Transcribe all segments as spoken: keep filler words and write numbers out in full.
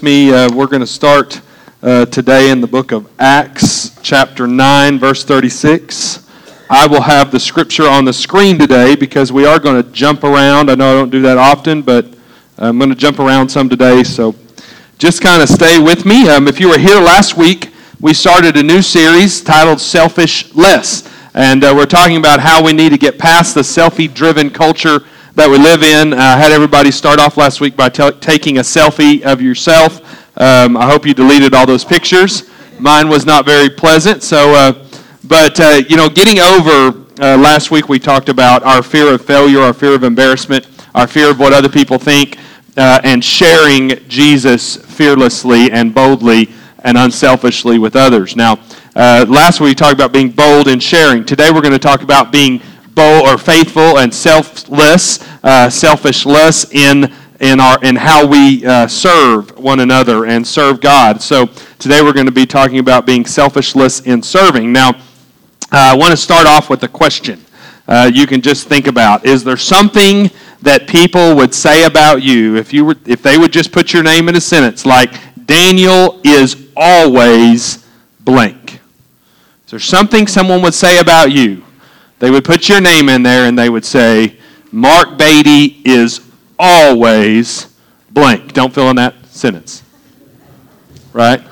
Me, uh, we're going to start uh, today in the book of Acts, chapter nine, verse thirty-six. I will have the scripture on the screen today because we are going to jump around. I know I don't do that often, but I'm going to jump around some today, so just kind of stay with me. Um, if you were here last week, we started a new series titled Selfish Less, and uh, we're talking about how we need to get past the selfie-driven culture that we live in. I uh, had everybody start off last week by t- taking a selfie of yourself. Um, I hope you deleted all those pictures. Mine was not very pleasant. So, uh, but uh, you know, getting over uh, last week we talked about our fear of failure, our fear of embarrassment, our fear of what other people think, uh, and sharing Jesus fearlessly and boldly and unselfishly with others. Now, uh, last week we talked about being bold in sharing. Today we're going to talk about being bold or faithful and selfless, uh, selfishless in in our in how we uh, serve one another and serve God. So today we're going to be talking about being selfishless in serving. Now, uh, I want to start off with a question. Uh, you can just think about: is there something that people would say about you if you were if they would just put your name in a sentence like Daniel is always blank? Is there something someone would say about you? They would put your name in there and they would say, Mark Beatty is always blank. Don't fill in that sentence. Right?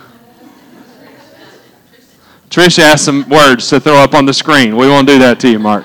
Trish asked some words to throw up on the screen. We won't do that to you, Mark.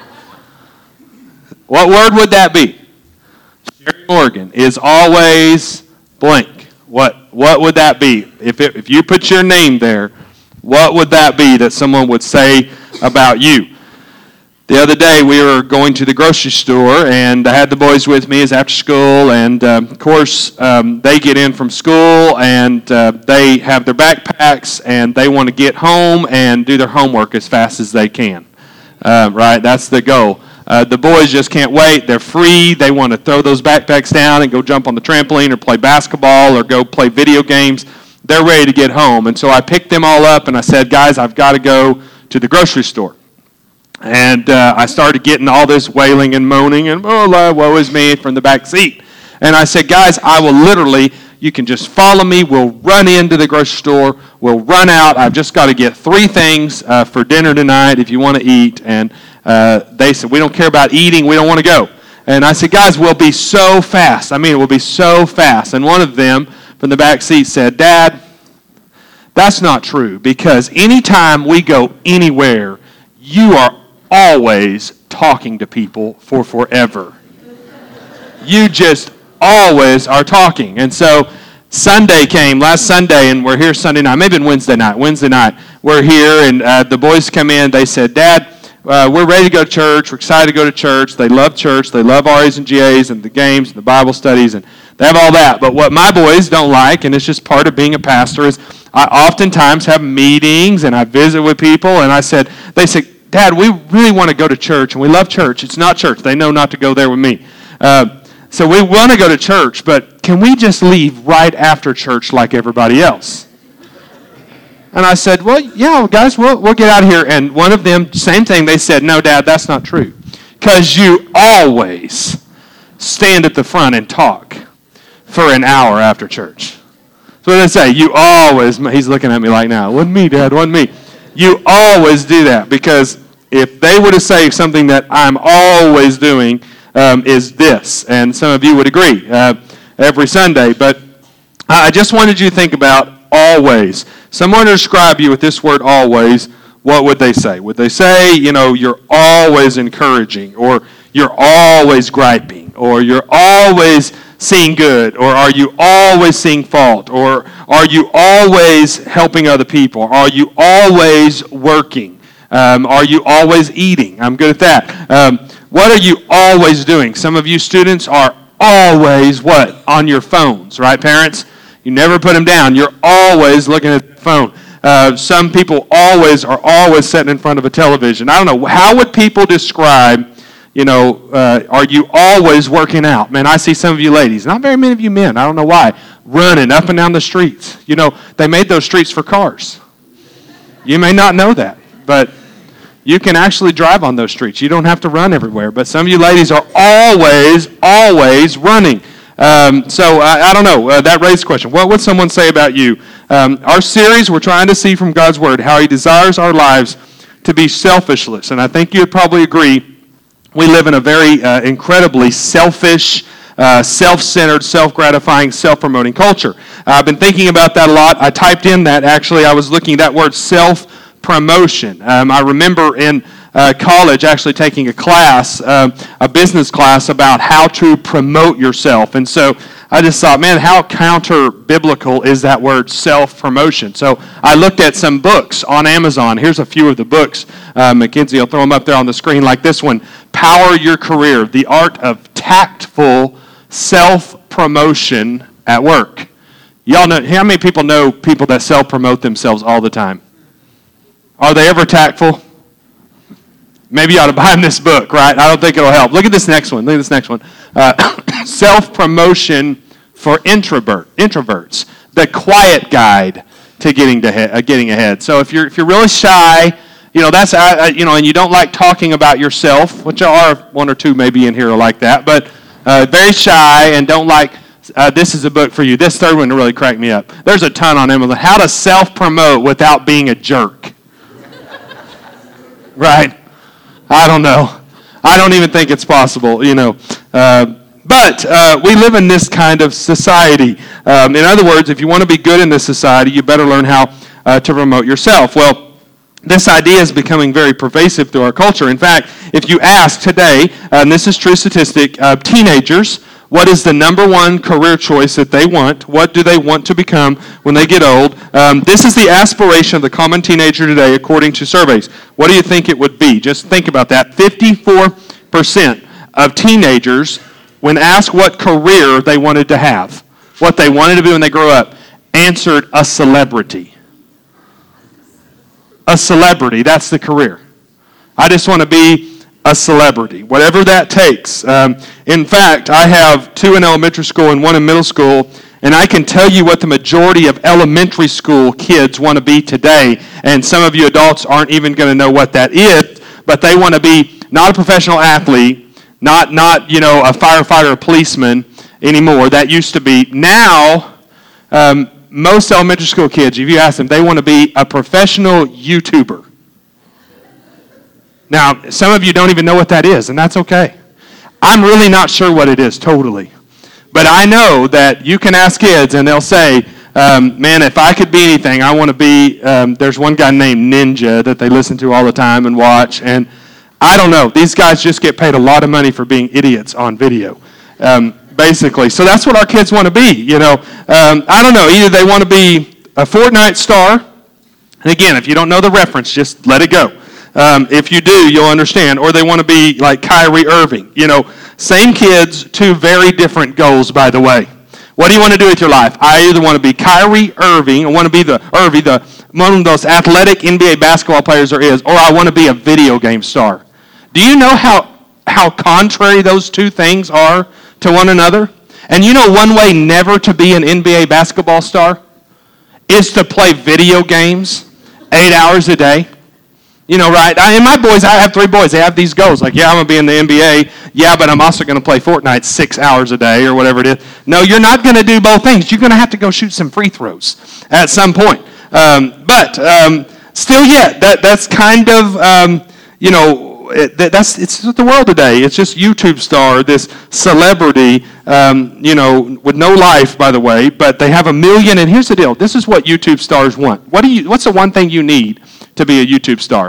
What word would that be? Sherry Morgan is always blank. What what would that be? If it, if you put your name there, what would that be that someone would say about you? The other day, we were going to the grocery store, and I had the boys with me as after school, and um, of course, um, they get in from school, and uh, they have their backpacks, and they want to get home and do their homework as fast as they can. Uh, right? That's the goal. Uh, the boys just can't wait. They're free. They want to throw those backpacks down and go jump on the trampoline or play basketball or go play video games. They're ready to get home, and so I picked them all up, and I said, guys, I've got to go to the grocery store. And uh, I started getting all this wailing and moaning and, oh, woe is me, from the back seat. And I said, guys, I will literally, you can just follow me. We'll run into the grocery store. We'll run out. I've just got to get three things uh, for dinner tonight if you want to eat. And uh, they said, we don't care about eating. We don't want to go. And I said, guys, we'll be so fast. I mean, we'll be so fast. And one of them from the back seat said, Dad, that's not true, because anytime we go anywhere, you are always talking to people for forever. You just always are talking. And so Sunday came, last Sunday, and we're here Sunday night, maybe Wednesday night, Wednesday night, we're here, and uh, the boys come in, they said, Dad, uh, we're ready to go to church, we're excited to go to church, they love church, they love R As and G As and the games and the Bible studies, and they have all that. But what my boys don't like, and it's just part of being a pastor, is I oftentimes have meetings, and I visit with people, and I said, they said, Dad, we really want to go to church, and we love church. It's not church. They know not to go there with me. Uh, so we want to go to church, but can we just leave right after church like everybody else? And I said, well, yeah, guys, we'll, we'll get out of here. And one of them, same thing, they said, no, Dad, that's not true, because you always stand at the front and talk for an hour after church. So what did I say? You always, he's looking at me like now, it wasn't me, Dad, it wasn't me. You always do that, because if they were to say something that I'm always doing um, is this, and some of you would agree uh, every Sunday, but I just wanted you to think about always. Someone to describe you with this word always, what would they say? Would they say, you know, you're always encouraging, or you're always griping, or you're always seeing good, or are you always seeing fault, or are you always helping other people? Are you always working? Um, are you always eating? I'm good at that. Um, what are you always doing? Some of you students are always what? On your phones, right, parents? You never put them down. You're always looking at the phone. Uh, some people always are always sitting in front of a television. I don't know. How would people describe, you know, uh, are you always working out? Man, I see some of you ladies, not very many of you men, I don't know why, running up and down the streets. You know, they made those streets for cars. You may not know that, but you can actually drive on those streets. You don't have to run everywhere. But some of you ladies are always, always running. Um, so I, I don't know. Uh, that raised the question. What would someone say about you? Um, our series, we're trying to see from God's Word how He desires our lives to be selfishless. And I think you'd probably agree we live in a very uh, incredibly selfish, uh, self-centered, self-gratifying, self-promoting culture. Uh, I've been thinking about that a lot. I typed in that, actually. I was looking at that word self-promotion. Um, I remember in Uh, college actually taking a class, uh, a business class about how to promote yourself. And so I just thought, man, how counter-biblical is that word self-promotion? So I looked at some books on Amazon. Here's a few of the books. Uh, Mackenzie will throw them up there on the screen like this one. Power Your Career, The Art of Tactful Self-Promotion at Work. Y'all know, how many people know people that self-promote themselves all the time? Are they ever tactful? Maybe you ought to buy them this book, right? I don't think it'll help. Look at this next one. Look at this next one. Uh, Self-promotion for introvert introverts. The quiet guide to getting to he- uh, getting ahead. So if you're if you're really shy, you know that's uh, you know, and you don't like talking about yourself, which are one or two maybe in here are like that, but uh, very shy and don't like. Uh, this is a book for you. This third one really cracked me up. There's a ton on Amazon. How to self-promote without being a jerk. Right. I don't know. I don't even think it's possible, you know. Uh, but uh, we live in this kind of society. Um, in other words, if you want to be good in this society, you better learn how uh, to promote yourself. Well, this idea is becoming very pervasive through our culture. In fact, if you ask today, and this is true statistic, uh, teenagers, what is the number one career choice that they want? What do they want to become when they get old? Um, this is the aspiration of the common teenager today, according to surveys. What do you think it would be? Just think about that. fifty-four percent of teenagers, when asked what career they wanted to have, what they wanted to be when they grew up, answered a celebrity. A celebrity, that's the career. I just want to be a celebrity, whatever that takes. Um, in fact, I have two in elementary school and one in middle school, and I can tell you what the majority of elementary school kids want to be today, and some of you adults aren't even going to know what that is, but they want to be not a professional athlete, not, not you know, a firefighter or policeman anymore. That used to be. Now, um, most elementary school kids, if you ask them, they want to be a professional YouTuber. Now, some of you don't even know what that is, and that's okay. I'm really not sure what it is totally. But I know that you can ask kids, and they'll say, um, man, if I could be anything, I want to be, um, there's one guy named Ninja that they listen to all the time and watch, and I don't know. These guys just get paid a lot of money for being idiots on video, um, basically. So that's what our kids want to be, you know. Um, I don't know. Either they want to be a Fortnite star, and again, if you don't know the reference, just let it go. Um, if you do, you'll understand. Or they want to be like Kyrie Irving. You know, same kids, two very different goals, by the way. What do you want to do with your life? I either want to be Kyrie Irving, I want to be the Irving, the one of those athletic N B A basketball players there is, or I want to be a video game star. Do you know how how contrary those two things are to one another? And you know one way never to be an N B A basketball star is to play video games eight hours a day. You know, right? I, and my boys, I have three boys. They have these goals. Like, yeah, I'm going to be in the N B A. Yeah, but I'm also going to play Fortnite six hours a day or whatever it is. No, you're not going to do both things. You're going to have to go shoot some free throws at some point. Um, but um, still yet, that that's kind of, um, you know, it, that, that's it's the world today. It's just YouTube star, this celebrity, um, you know, with no life, by the way, but they have a million. And here's the deal. This is what YouTube stars want. What do you? What's the one thing you need to be a YouTube star?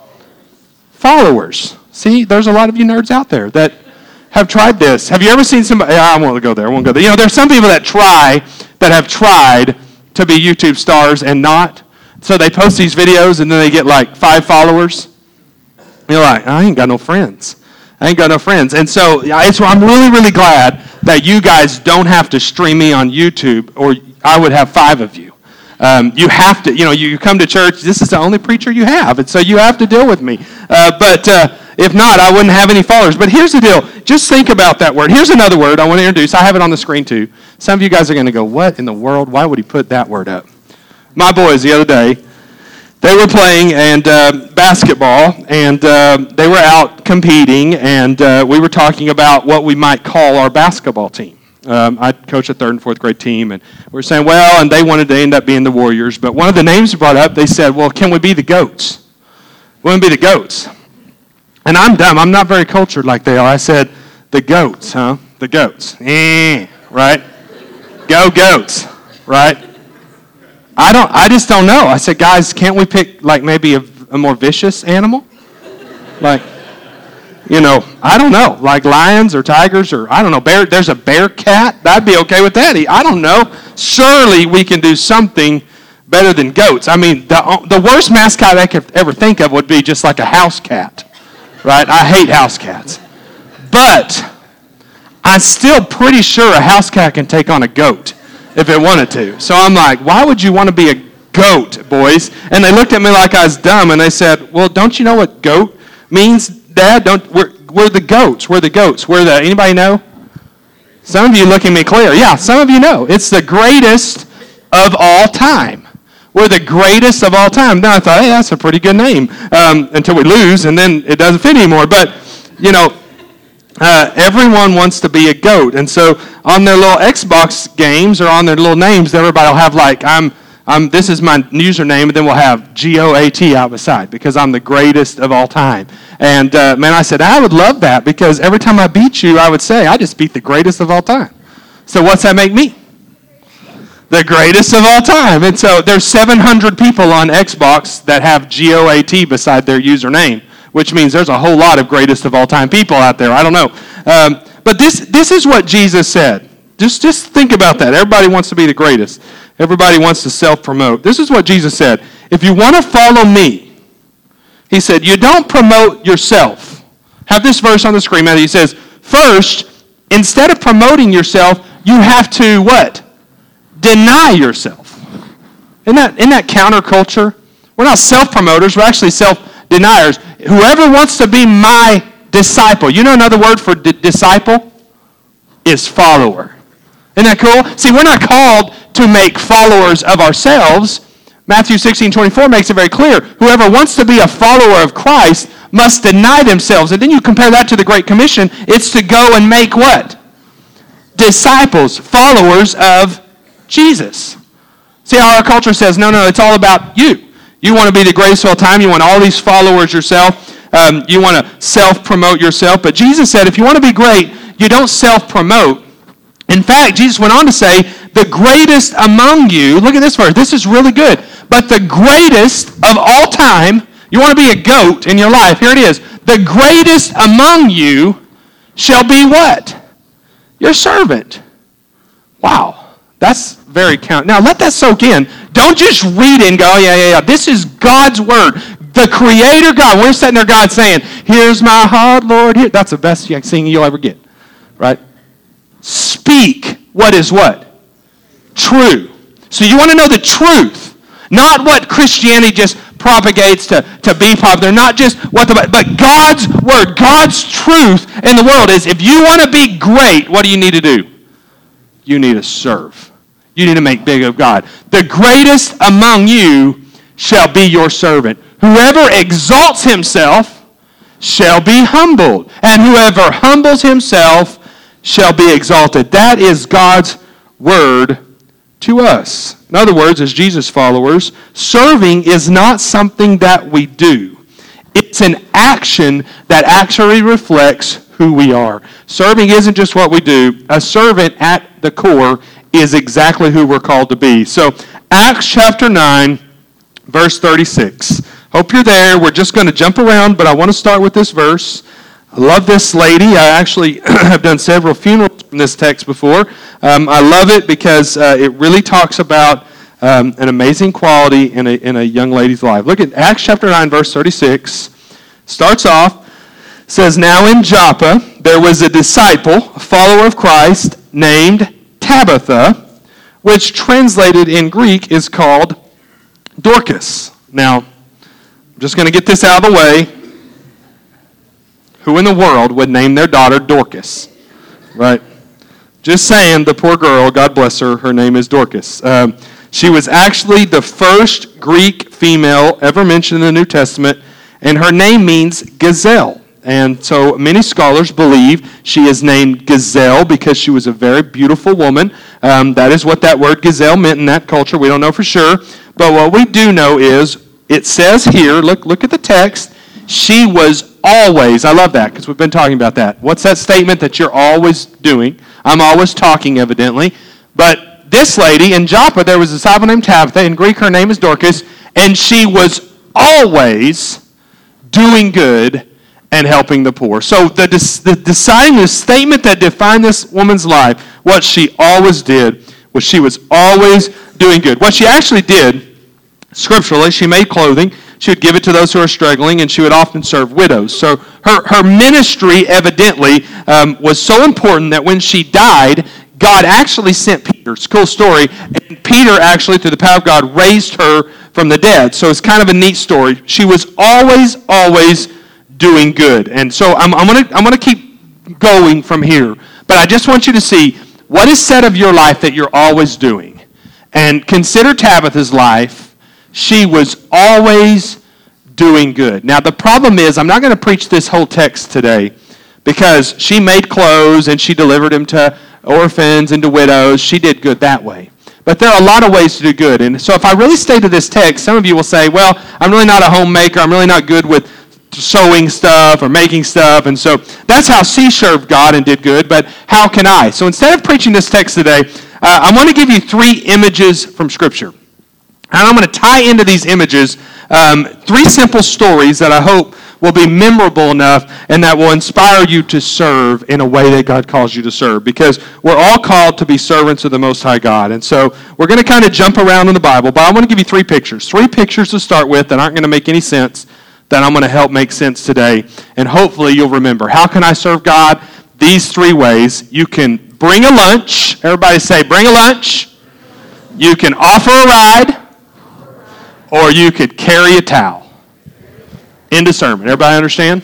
Followers. See, there's a lot of you nerds out there that have tried this. Have you ever seen somebody? I won't go there. I won't go there. You know, there's some people that try, that have tried to be YouTube stars and not. So they post these videos and then they get like five followers. You're like, I ain't got no friends. I ain't got no friends. And so it's, I'm really, really glad that you guys don't have to stream me on YouTube, or I would have five of you. Um, you have to, you know, you come to church, this is the only preacher you have, and so you have to deal with me. Uh, but uh, if not, I wouldn't have any followers. But here's the deal. Just think about that word. Here's another word I want to introduce. I have it on the screen too. Some of you guys are going to go, what in the world? Why would he put that word up? My boys the other day, they were playing and uh, basketball, and uh, they were out competing, and uh, we were talking about what we might call our basketball team. Um, I coach a third and fourth grade team, and we were saying, well, and they wanted to end up being the Warriors, but one of the names brought up, they said, well, can we be the Goats? We want to be the Goats. And I'm dumb. I'm not very cultured like they are. I said, the Goats, huh? The Goats. Eh, right? Go Goats, right? I don't. I just don't know. I said, guys, can't we pick like maybe a, a more vicious animal? Like, you know, I don't know, like lions or tigers or I don't know, bear. There's a bear cat. That'd be okay with that. I don't know. Surely we can do something better than goats. I mean, the the worst mascot I could ever think of would be just like a house cat, right? I hate house cats, but I'm still pretty sure a house cat can take on a goat if it wanted to. So I'm like, why would you want to be a goat, boys? And they looked at me like I was dumb, and they said, well, don't you know what goat means, Dad? Don't we're we're the goats. We're the goats. We're the anybody know? Some of you look at me clear. Yeah, some of you know. It's the greatest of all time. We're the greatest of all time. Then I thought, hey, that's a pretty good name. Um, until we lose, and then it doesn't fit anymore. But you know. Uh, everyone wants to be a goat, and so on their little Xbox games or on their little names, everybody will have like I'm, I'm. This is my username, and then we'll have G O A T out beside because I'm the greatest of all time. And uh, man, I said I would love that because every time I beat you, I would say I just beat the greatest of all time. So what's that make me? The greatest of all time. And so there's seven hundred people on Xbox that have G O A T beside their username, which means there's a whole lot of greatest of all time people out there. I don't know. Um, but this this is what Jesus said. Just, just think about that. Everybody wants to be the greatest. Everybody wants to self-promote. This is what Jesus said. If you want to follow me, he said, you don't promote yourself. Have this verse on the screen, Matthew. He says, first, instead of promoting yourself, you have to what? Deny yourself. Isn't that, isn't that counterculture? We're not self-promoters. We're actually self-deniers. Whoever wants to be my disciple. You know another word for di- disciple? Is follower. Isn't that cool? See, we're not called to make followers of ourselves. Matthew sixteen twenty-four makes it very clear. Whoever wants to be a follower of Christ must deny themselves. And then you compare that to the Great Commission. It's to go and make what? Disciples, followers of Jesus. See how our culture says, no, no, it's all about you. You want to be the greatest of all time. You want all these followers yourself. Um, you want to self-promote yourself. But Jesus said, if you want to be great, you don't self-promote. In fact, Jesus went on to say, the greatest among you, look at this verse, this is really good, but the greatest of all time, you want to be a goat in your life, here it is, the greatest among you shall be what? Your servant. Wow, that's very count. Now let that soak in. Don't just read it and go, oh, yeah, yeah, yeah. This is God's word. The Creator God. We're sitting there, God saying, here's my heart, Lord. Here. That's the best singing you'll ever get, right? Speak what is what? True. So you want to know the truth, not what Christianity just propagates to, to be popular, not just what the, but God's word, God's truth in the world is if you want to be great, what do you need to do? You need to serve. You need to make big of God. The greatest among you shall be your servant. Whoever exalts himself shall be humbled, and whoever humbles himself shall be exalted. That is God's word to us. In other words, as Jesus followers, serving is not something that we do. It's an action that actually reflects who we are. Serving isn't just what we do. A servant at the core is exactly who we're called to be. So, Acts chapter nine, verse thirty-six. Hope you're there. We're just going to jump around, but I want to start with this verse. I love this lady. I actually have done several funerals from this text before. Um, I love it because uh, it really talks about um, an amazing quality in a, in a young lady's life. Look at Acts chapter nine, verse thirty-six. Starts off, says, now in Joppa there was a disciple, a follower of Christ, named Tabitha, which translated in Greek is called Dorcas. Now, I'm just going to get this out of the way. Who in the world would name their daughter Dorcas? Right? Just saying, the poor girl, God bless her, her name is Dorcas. Um, she was actually the first Greek female ever mentioned in the New Testament, and her name means gazelle. And so many scholars believe she is named Gazelle because she was a very beautiful woman. Um, that is what that word gazelle meant in that culture. We don't know for sure. But what we do know is it says here, look, look at the text, she was always, I love that because we've been talking about that. What's that statement that you're always doing? I'm always talking, evidently. But this lady in Joppa, there was a disciple named Tabitha. In Greek, her name is Dorcas. And she was always doing good and helping the poor. So the, the deciding the statement that defined this woman's life, what she always did, was she was always doing good. What she actually did, scripturally, she made clothing. She would give it to those who are struggling, and she would often serve widows. So her, her ministry, evidently, um, was so important that when she died, God actually sent Peter. It's a cool story. And Peter actually, through the power of God, raised her from the dead. So it's kind of a neat story. She was always, always doing good. And so I'm, I'm going to I'm going to keep going from here. But I just want you to see what is said of your life that you're always doing. And consider Tabitha's life. She was always doing good. Now, the problem is, I'm not going to preach this whole text today because she made clothes and she delivered them to orphans and to widows. She did good that way. But there are a lot of ways to do good. And so if I really stay to this text, some of you will say, well, I'm really not a homemaker. I'm really not good with sewing stuff or making stuff. And so that's how she served God and did good. But how can I? So instead of preaching this text today, uh, I want to give you three images from Scripture. And I'm going to tie into these images um, three simple stories that I hope will be memorable enough and that will inspire you to serve in a way that God calls you to serve. Because we're all called to be servants of the Most High God. And so we're going to kind of jump around in the Bible, but I want to give you three pictures. Three pictures to start with that aren't going to make any sense, that I'm going to help make sense today. And hopefully you'll remember. How can I serve God? These three ways. You can bring a lunch. Everybody say, bring a lunch. You can offer a ride. Or you could carry a towel. End of sermon. Everybody understand?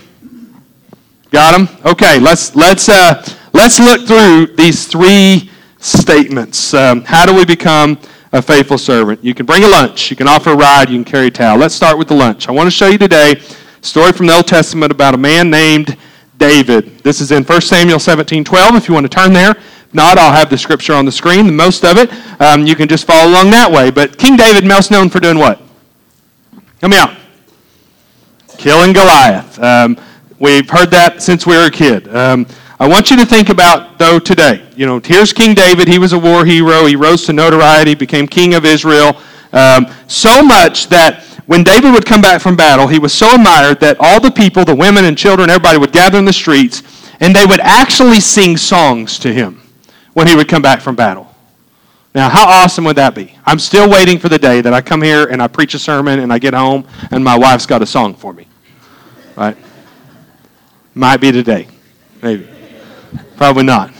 Got them? Okay, let's let's uh, let's look through these three statements. Um, how do we become a faithful servant? You can bring a lunch. You can offer a ride. You can carry a towel. Let's start with the lunch. I want to show you today a story from the Old Testament about a man named David. This is in First Samuel seventeen twelve. If you want to turn there. If not, I'll have the scripture on the screen. Most of it, um, you can just follow along that way. But King David, most known for doing what? Help me out. Killing Goliath. Um, we've heard that since we were a kid. Um, I want you to think about, though, today. You know, here's King David. He was a war hero. He rose to notoriety, became king of Israel. Um, so much that when David would come back from battle, he was so admired that all the people, the women and children, everybody would gather in the streets, and they would actually sing songs to him when he would come back from battle. Now, how awesome would that be? I'm still waiting for the day that I come here and I preach a sermon and I get home and my wife's got a song for me. Right? Might be today. Maybe. Probably not.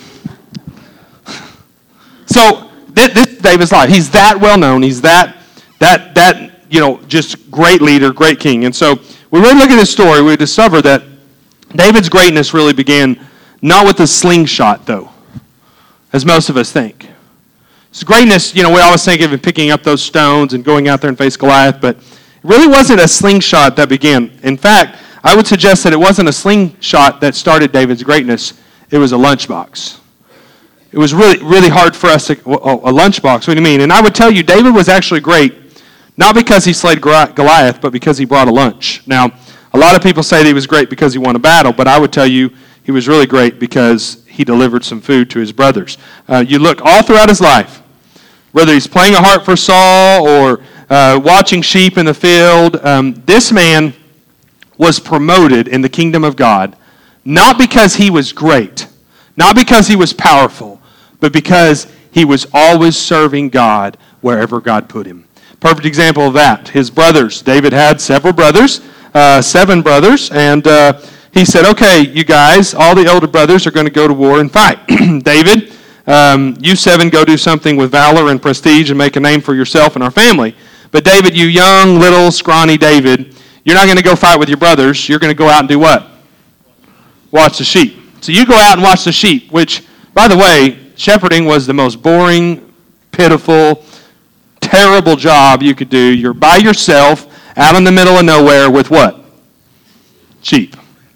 So, this, this is David's life. He's that well known. He's that, that, that, you know, just great leader, great king. And so, we really look at this story, we discover that David's greatness really began not with the slingshot, though, as most of us think. His greatness, you know, we always think of him picking up those stones and going out there and face Goliath, but it really wasn't a slingshot that began. In fact, I would suggest that it wasn't a slingshot that started David's greatness. It was a lunchbox. It was really, really hard for us to, oh, a lunchbox, what do you mean? And I would tell you, David was actually great, not because he slayed Goliath, but because he brought a lunch. Now, a lot of people say that he was great because he won a battle, but I would tell you he was really great because he delivered some food to his brothers. Uh, you look all throughout his life, whether he's playing a harp for Saul or uh, watching sheep in the field, um, this man was promoted in the kingdom of God, not because he was great, not because he was powerful, but because he was always serving God wherever God put him. Perfect example of that. His brothers, David had several brothers, uh, seven brothers, and uh, he said, okay, you guys, all the older brothers are going to go to war and fight. David, um, you seven go do something with valor and prestige and make a name for yourself and our family. But David, you young, little, scrawny David, you're not going to go fight with your brothers. You're going to go out and do what? Watch the sheep. So you go out and watch the sheep, which, by the way, shepherding was the most boring, pitiful, terrible job you could do. You're by yourself out in the middle of nowhere with what? Sheep.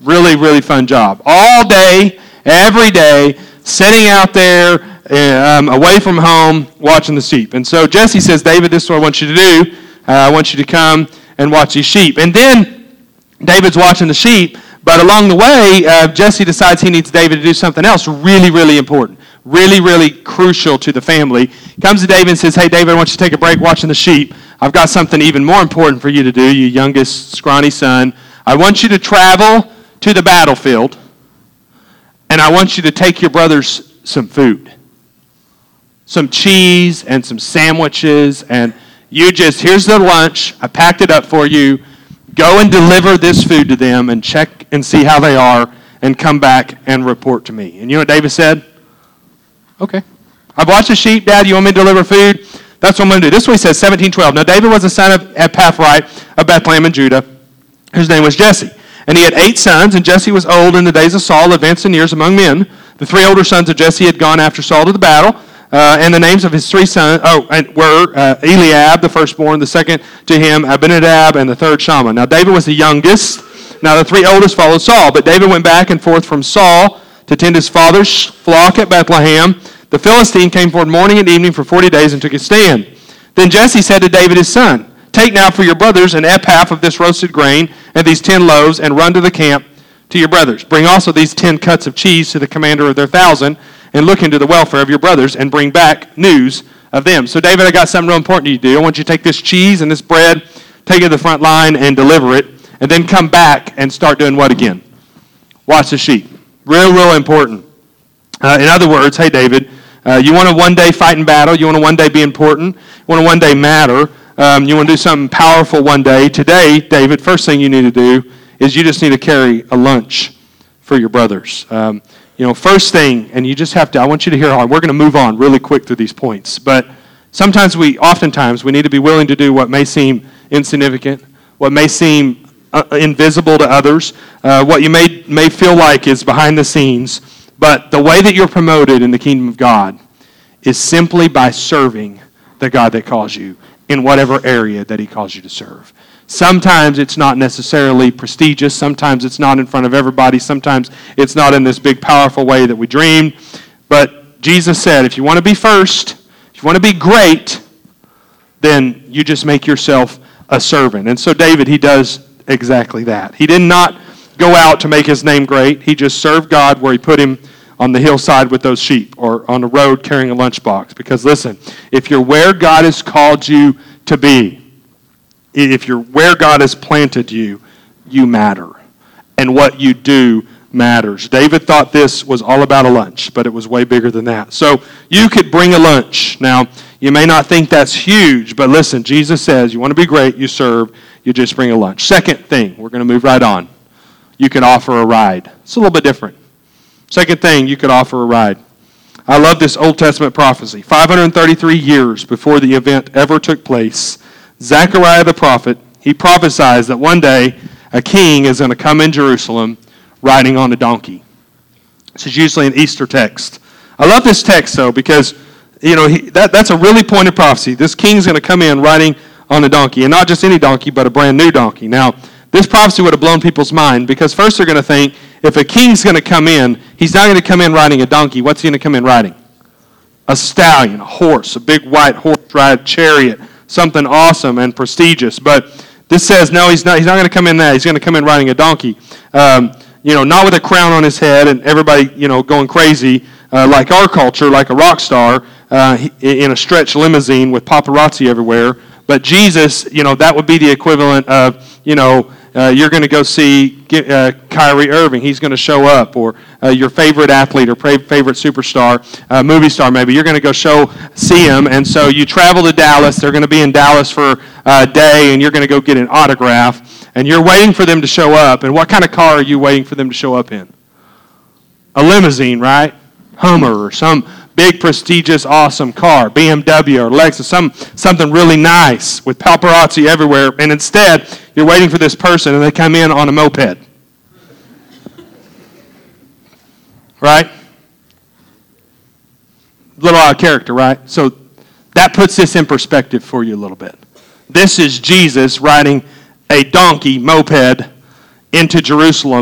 Really, really fun job. All day, every day, sitting out there um, away from home, watching the sheep. And so Jesse says, David, this is what I want you to do. Uh, I want you to come and watch these sheep. And then David's watching the sheep, but along the way, uh, Jesse decides he needs David to do something else really, really important, really, really crucial to the family. He comes to David and says, hey, David, I want you to take a break watching the sheep. I've got something even more important for you to do, you youngest, scrawny son. I want you to travel to the battlefield, and I want you to take your brothers some food, some cheese and some sandwiches, and you just, here's the lunch. I packed it up for you. Go and deliver this food to them and check and see how they are and come back and report to me. And you know what David said? Okay. I've watched the sheep, Dad. You want me to deliver food? That's what I'm going to do. This is what he says, seventeen twelve. Now, David was the son of Epaphrai of Bethlehem in Judah. His name was Jesse. And he had eight sons, and Jesse was old in the days of Saul, advanced in years among men. The three older sons of Jesse had gone after Saul to the battle. Uh, and the names of his three sons oh, and were uh, Eliab, the firstborn, the second to him, Abinadab, and the third Shammah. Now, David was the youngest. Now, the three oldest followed Saul. But David went back and forth from Saul to tend his father's flock at Bethlehem. The Philistine came forward morning and evening for forty days and took his stand. Then Jesse said to David his son, take now for your brothers an eph half of this roasted grain and these ten loaves, and run to the camp to your brothers. Bring also these ten cuts of cheese to the commander of their thousand, and look into the welfare of your brothers, and bring back news of them. So, David, I got something real important you to do. I want you to take this cheese and this bread, take it to the front line and deliver it, and then come back and start doing what again? Watch the sheep. Real, real important. Uh, in other words, hey, David, uh, you want to one day fight in battle. You want to one day be important. You want to one day matter. Um, you want to do something powerful one day. Today, David, first thing you need to do is you just need to carry a lunch for your brothers. Um, You know, first thing, and you just have to, I want you to hear how, we're going to move on really quick through these points, but sometimes we, oftentimes, we need to be willing to do what may seem insignificant, what may seem uh, invisible to others, uh, what you may, may feel like is behind the scenes, but the way that you're promoted in the kingdom of God is simply by serving the God that calls you in whatever area that he calls you to serve. Sometimes it's not necessarily prestigious. Sometimes it's not in front of everybody. Sometimes it's not in this big, powerful way that we dreamed. But Jesus said, if you want to be first, if you want to be great, then you just make yourself a servant. And so David, he does exactly that. He did not go out to make his name great. He just served God where he put him on the hillside with those sheep or on the road carrying a lunchbox. Because listen, if you're where God has called you to be, if you're where God has planted you, you matter. And what you do matters. David thought this was all about a lunch, but it was way bigger than that. So you could bring a lunch. Now, you may not think that's huge, but listen, Jesus says you want to be great, you serve, you just bring a lunch. Second thing, we're going to move right on. You can offer a ride. It's a little bit different. Second thing, you could offer a ride. I love this Old Testament prophecy. five hundred thirty-three years before the event ever took place, Zechariah the prophet, he prophesies that one day a king is going to come in Jerusalem riding on a donkey. This is usually an Easter text. I love this text, though, because you know he, that, that's a really pointed prophecy. This king's going to come in riding on a donkey, and not just any donkey, but a brand new donkey. Now, this prophecy would have blown people's mind, because first they're going to think, if a king's going to come in, he's not going to come in riding a donkey. What's he going to come in riding? A stallion, a horse, a big white horse ride chariot, something awesome and prestigious. But this says, no, he's not He's not going to come in that. He's going to come in riding a donkey. Um, you know, not with a crown on his head and everybody, you know, going crazy uh, like our culture, like a rock star uh, in a stretch limousine with paparazzi everywhere. But Jesus, you know, that would be the equivalent of, you know, Uh, you're going to go see uh, Kyrie Irving. He's going to show up. Or uh, your favorite athlete or favorite superstar, uh, movie star maybe. You're going to go show, see him. And so you travel to Dallas. They're going to be in Dallas for a day, and you're going to go get an autograph. And you're waiting for them to show up. And what kind of car are you waiting for them to show up in? A limousine, right? Hummer or some big, prestigious, awesome car, B M W or Lexus, some something really nice with paparazzi everywhere. And instead, you're waiting for this person, and they come in on a moped. Right? A little out of character, right? So that puts this in perspective for you a little bit. This is Jesus riding a donkey moped into Jerusalem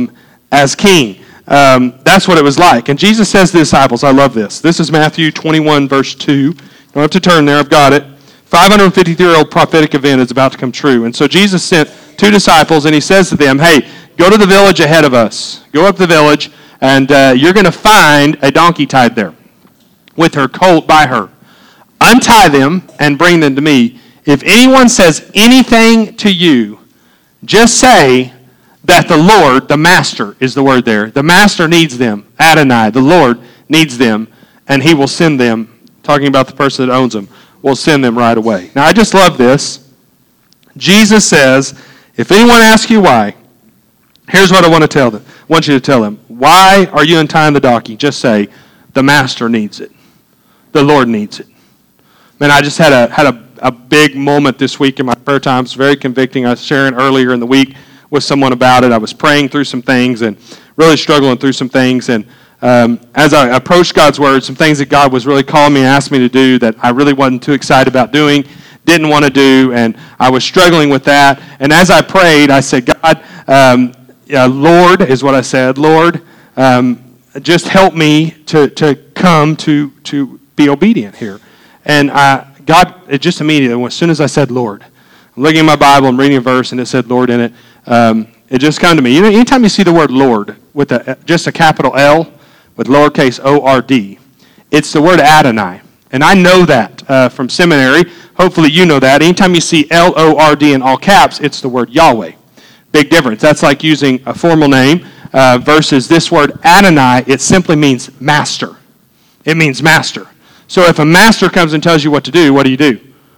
as king. Um, that's what it was like. And Jesus says to the disciples, I love this. This is Matthew twenty-one, verse two. You don't have to turn there. I've got it. five hundred fifty-three-year-old prophetic event is about to come true. And so Jesus sent two disciples, and he says to them, hey, go to the village ahead of us. Go up the village, and uh, you're going to find a donkey tied there with her colt by her. Untie them and bring them to me. If anyone says anything to you, just say that the Lord, the master is the word there. The master needs them. Adonai, the Lord, needs them, and he will send them, talking about the person that owns them, will send them right away. Now, I just love this. Jesus says, if anyone asks you why, here's what I want to tell them. I want you to tell them, why are you untying the donkey? Just say, the master needs it. The Lord needs it. Man, I just had a had a, a big moment this week in my prayer time. It's very convicting. I was sharing earlier in the week with someone about it. I was praying through some things and really struggling through some things. And um, as I approached God's Word, some things that God was really calling me and asked me to do that I really wasn't too excited about doing, didn't want to do, and I was struggling with that. And as I prayed, I said, God, um, yeah, Lord, is what I said, Lord, um, just help me to, to come to, to be obedient here. And I, God, it just immediately, as soon as I said Lord, I'm looking at my Bible, I'm reading a verse, and it said Lord in it. Um, it just came to me. You know, anytime you see the word Lord with a, just a capital L with lowercase O R D, it's the word Adonai. And I know that uh, from seminary. Hopefully you know that. Anytime you see L O R D in all caps, it's the word Yahweh. Big difference. That's like using a formal name uh, versus this word Adonai. It simply means master. It means master. So if a master comes and tells you what to do, what do you do?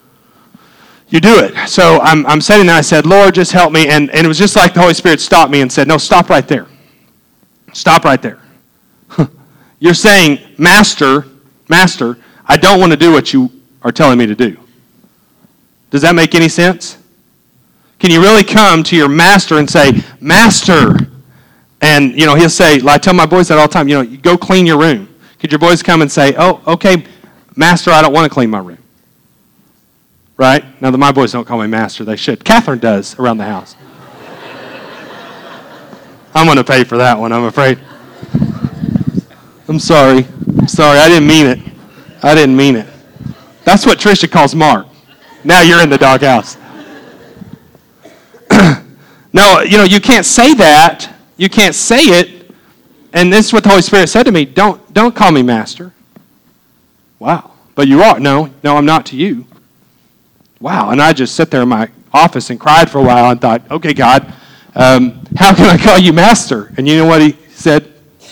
You do it. So I'm, I'm sitting there, I said, Lord, just help me. And, and it was just like the Holy Spirit stopped me and said, no, stop right there. Stop right there. You're saying, Master, Master, I don't want to do what you are telling me to do. Does that make any sense? Can you really come to your master and say, Master? And, you know, he'll say, like I tell my boys that all the time, you know, you go clean your room. Could your boys come and say, oh, okay, Master, I don't want to clean my room. Right? Now, my boys don't call me Master. They should. Catherine does around the house. I'm going to pay for that one, I'm afraid. I'm sorry. I'm sorry. I didn't mean it. I didn't mean it. That's what Tricia calls Mark. Now you're in the doghouse. No, you know, you can't say that. You can't say it. And this is what the Holy Spirit said to me. Don't, don't call me Master. Wow. But you are. No, no, I'm not to you. Wow. And I just sat there in my office and cried for a while and thought, okay, God, um, how can I call you Master? And you know what he said?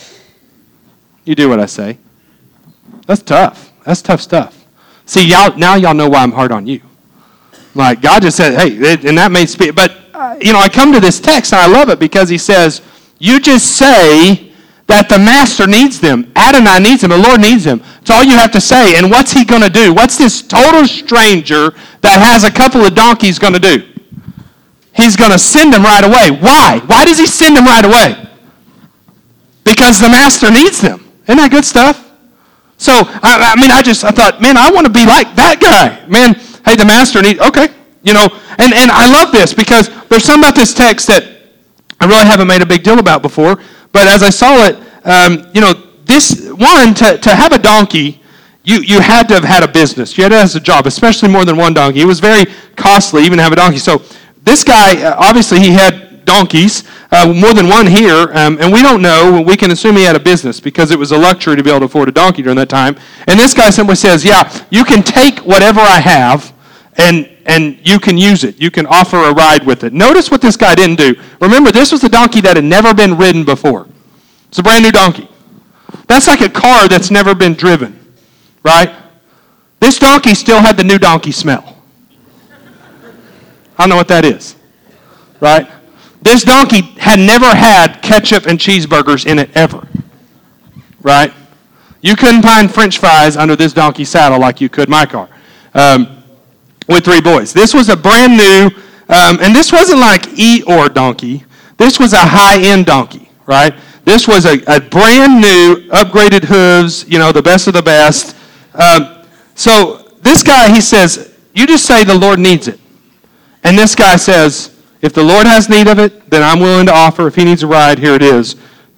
You do what I say. That's tough. That's tough stuff. See, y'all, now y'all know why I'm hard on you. Like, God just said, hey, it, and that may speak. But, uh, you know, I come to this text, and I love it because he says, you just say that the Master needs them. Adonai needs them. The Lord needs them. It's all you have to say. And what's he going to do? What's this total stranger that has a couple of donkeys going to do? He's going to send them right away. Why? Why does he send them right away? Because the Master needs them. Isn't that good stuff? So, I, I mean, I just, I thought, man, I want to be like that guy. Man, hey, the Master needs, okay. You know, and, and I love this because there's something about this text that I really haven't made a big deal about before. But as I saw it, um, you know, this, one, to, to have a donkey, you, you had to have had a business. You had to have a job, especially more than one donkey. It was very costly even to have a donkey. So this guy, uh, obviously he had donkeys, uh, more than one here, um, and we don't know. We can assume he had a business because it was a luxury to be able to afford a donkey during that time. And this guy simply says, yeah, you can take whatever I have and and you can use it. You can offer a ride with it. Notice what this guy didn't do. Remember, this was a donkey that had never been ridden before. It's a brand new donkey. That's like a car that's never been driven, right? This donkey still had the new donkey smell. I don't know what that is, right? This donkey had never had ketchup and cheeseburgers in it ever, right? You couldn't find French fries under this donkey saddle like you could my car um, with three boys. This was a brand new, um, and this wasn't like Eeyore donkey. This was a high-end donkey, right? This was a, a brand new, upgraded hooves, you know, the best of the best. Um, so this guy, he says, you just say the Lord needs it. And this guy says, if the Lord has need of it, then I'm willing to offer. If he needs a ride, here it is.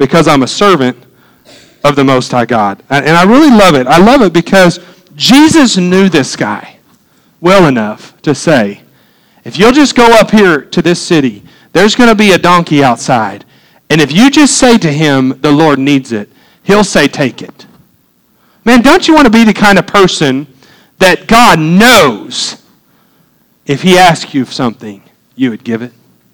because I'm a servant of the Most High God. And I really love it. I love it because Jesus knew this guy well enough to say, if you'll just go up here to this city, there's going to be a donkey outside. And if you just say to him, the Lord needs it, he'll say, take it. Man, don't you want to be the kind of person that God knows if he asks you something, you would give it?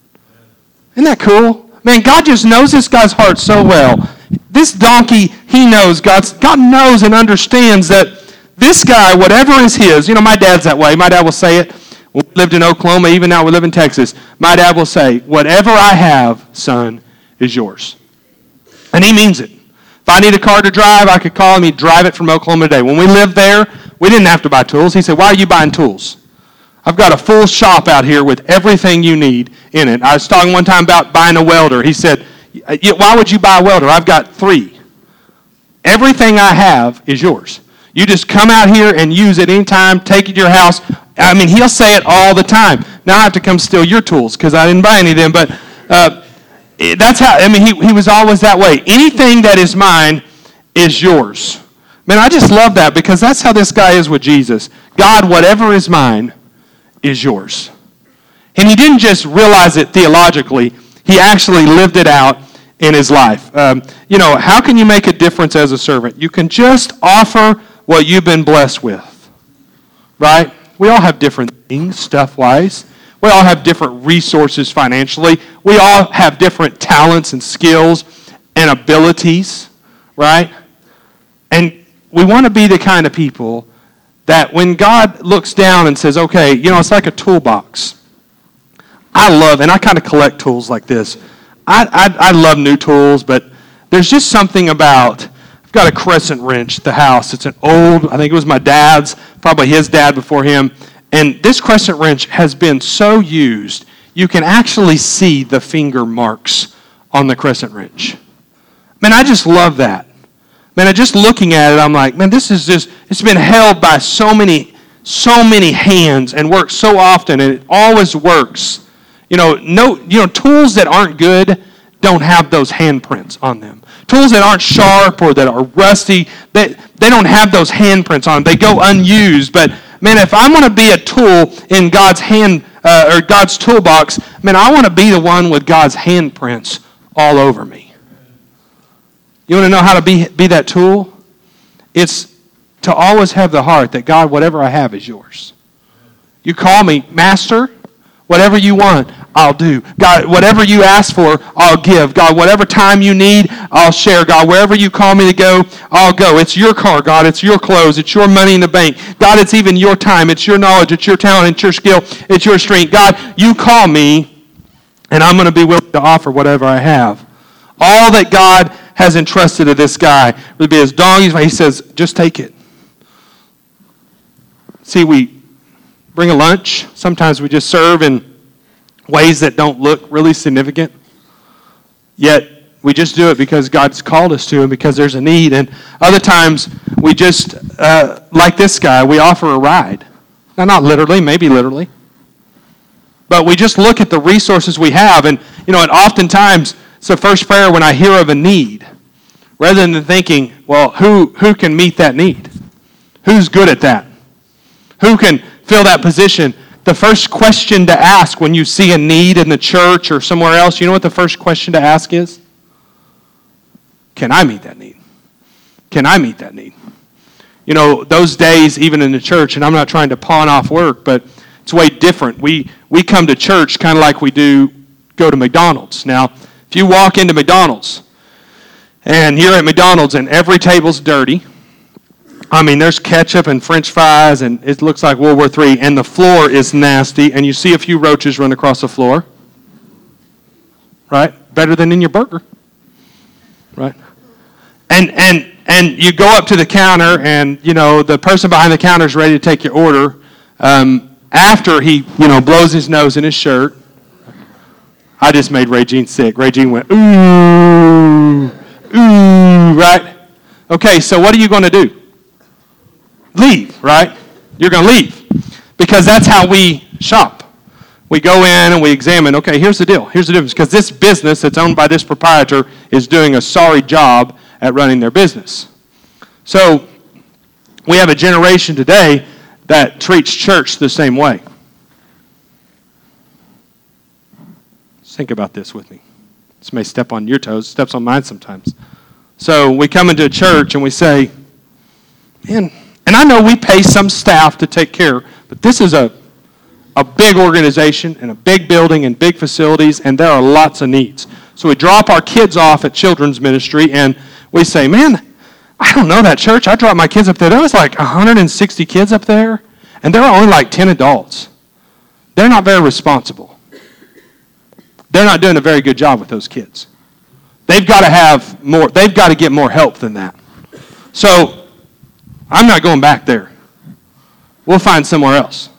Isn't that cool? Man, God just knows this guy's heart so well. This donkey, he knows, God's, God knows and understands that this guy, whatever is his, you know, my dad's that way. My dad will say it. We lived in Oklahoma, even now we live in Texas. My dad will say, whatever I have, son, is yours. And he means it. If I need a car to drive, I could call him. He'd drive it from Oklahoma today. When we lived there, we didn't have to buy tools. He said, why are you buying tools? I've got a full shop out here with everything you need in it. I was talking one time about buying a welder. He said, why would you buy a welder? I've got three. Everything I have is yours. You just come out here and use it anytime, take it to your house. I mean, he'll say it all the time. Now I have to come steal your tools because I didn't buy any of them. But uh, that's how, I mean, he, he was always that way. Anything that is mine is yours. Man, I just love that because that's how this guy is with Jesus. God, whatever is mine is yours. And he didn't just realize it theologically. He actually lived it out in his life. Um, you know, how can you make a difference as a servant? You can just offer what you've been blessed with, right? We all have different things, stuff-wise. We all have different resources financially. We all have different talents and skills and abilities, right? And we want to be the kind of people that when God looks down and says, okay, you know, it's like a toolbox. I love, and I kind of collect tools like this. I, I, I love new tools, but there's just something about, I've got a crescent wrench at the house. It's an old, I think it was my dad's, probably his dad before him. And this crescent wrench has been so used, you can actually see the finger marks on the crescent wrench. Man, I just love that. Man, just looking at it, I'm like, man, this is just, it's been held by so many, so many hands and works so often, and it always works. You know, no, you know, tools that aren't good don't have those handprints on them. Tools that aren't sharp or that are rusty, they, they don't have those handprints on them. They go unused. But, man, if I'm going to be a tool in God's hand uh, or God's toolbox, man, I want to be the one with God's handprints all over me. You want to know how to be, be that tool? It's to always have the heart that, God, whatever I have is yours. You call me Master, whatever you want, I'll do. God, whatever you ask for, I'll give. God, whatever time you need, I'll share. God, wherever you call me to go, I'll go. It's your car, God. It's your clothes. It's your money in the bank. God, it's even your time. It's your knowledge. It's your talent. It's your skill. It's your strength. God, you call me, and I'm going to be willing to offer whatever I have. All that God has entrusted to this guy, whether it be his donkeys, he says, just take it. See, we bring a lunch. Sometimes we just serve in ways that don't look really significant. Yet, we just do it because God's called us to and because there's a need. And other times, we just, uh, like this guy, we offer a ride. Now, not literally, maybe literally. But we just look at the resources we have. And, you know, and oftentimes, it's the first prayer when I hear of a need. Rather than thinking, well, who, who can meet that need? Who's good at that? Who can fill that position? The first question to ask when you see a need in the church or somewhere else, you know what the first question to ask is? Can I meet that need? Can I meet that need? You know, those days, even in the church, and I'm not trying to pawn off work, but it's way different. We, we come to church kind of like we do go to McDonald's. Now, if you walk into McDonald's, and you're at McDonald's and every table's dirty, I mean, there's ketchup and French fries, and it looks like World War Three, and the floor is nasty, and you see a few roaches run across the floor, right? Better than in your burger, right? And and and you go up to the counter, and, you know, the person behind the counter is ready to take your order um, after he, you know, blows his nose in his shirt. I just made Regine sick. Regine went, ooh, ooh, right? Okay, so what are you going to do? Leave, right? You're going to leave because that's how we shop. we go in and we examine, okay, here's the deal. Here's the difference. Because this business that's owned by this proprietor is doing a sorry job at running their business. So we have a generation today that treats church the same way. Just think about this with me. This may step on your toes, steps on mine sometimes. So we come into a church and we say, man, and I know we pay some staff to take care, but this is a a big organization and a big building and big facilities, and there are lots of needs. So we drop our kids off at children's ministry, and we say, man, I don't know that church. I dropped my kids up there. There was like one hundred sixty kids up there, and there are only like ten adults. They're not very responsible. They're not doing a very good job with those kids. They've got to have more, they've got to get more help than that. So I'm not going back there. We'll find somewhere else.